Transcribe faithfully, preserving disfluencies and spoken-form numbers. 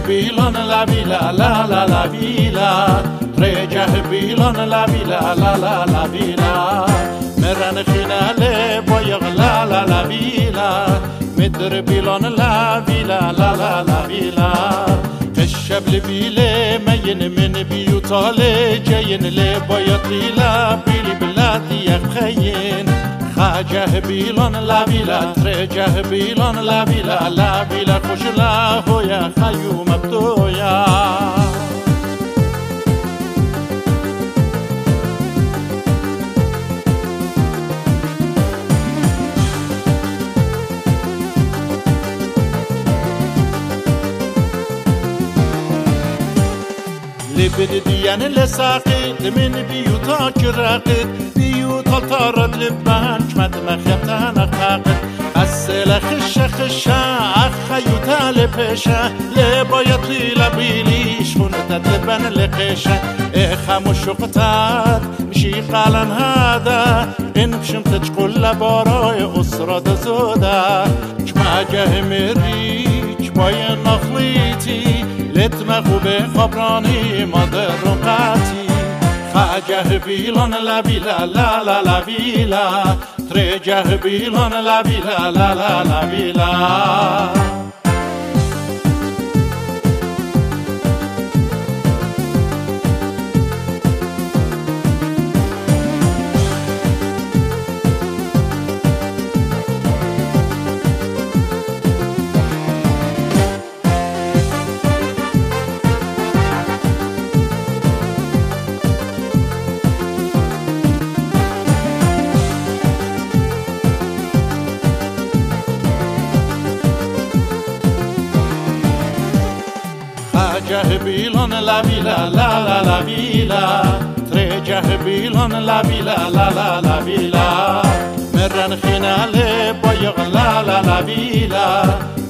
بیلان لا ویلا لا لا لا ویلا رجه بیلان لا ویلا لا لا لا ویلا مرن خیناله بایغ لا لا لا ویلا مدر بیلان لا ویلا لا لا لا ویلا الشبل بيلي مين من بيوتالي جاين لي بيطيلا بيلي بلادي يخين خاجه بيلون لا بيلا ترجه بيلون لا بيلا لا بيلا خوش لا هويا خيوم بدويا لبد ديان لساقد من بيوتا كراقد بيوتا طارد لبان كمد مخيبتان اقاقد السلا خشة خشة اخيوتا لبشة لبايا طيلة بيليش خونتا لبان لقشة اخام وشقتات مشي قالن هذا ان بشمت تقول لباراي اسرة زودا كما جه مريج بايا نخليتي لتمخو به خبرانی مادر رقاتی خاجه بیلان لا ویلا لا لا لا ویلا ترجه بیلان لا ویلا لا لا لا ویلا خاجه بیلان لا ویلا لا لا لا ویلا ترجه بیلان لا ویلا لا لا لا ویلا مرن خیناله بایغ لا لا لا ویلا